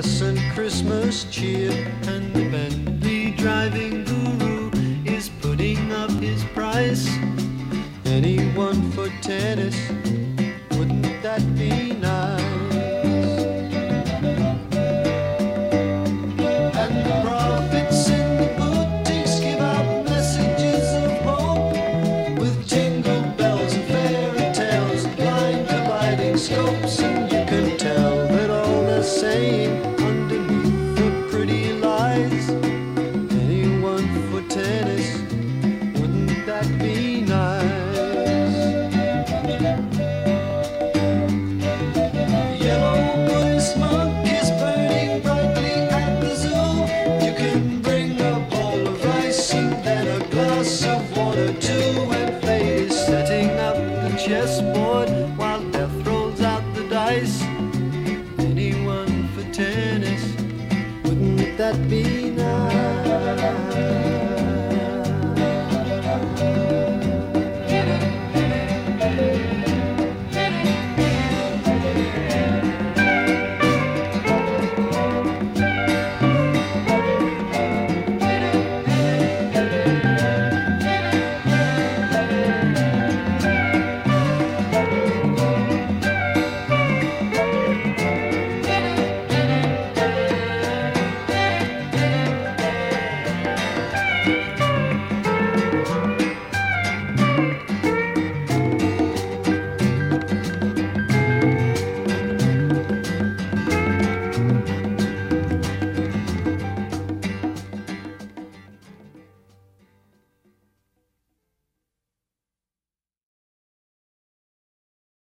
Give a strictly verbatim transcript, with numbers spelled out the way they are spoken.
pleasant Christmas cheer, and the Bentley driving guru is putting up his price. Anyone for tennis, wouldn't that be nice? And the prophets in the boutiques give out messages of hope, with jingle bells and fairy tales and blind colliding scopes. And you can tell that all they're saying underneath the pretty lies, anyone for tennis, wouldn't that be nice? Yellow wood smoke is burning brightly at the zoo. You can bring a bowl of rice and then a glass of water too. And fate is setting up the chessboard while death rolls out the dice. Anyone for tennis, wouldn't that be nice?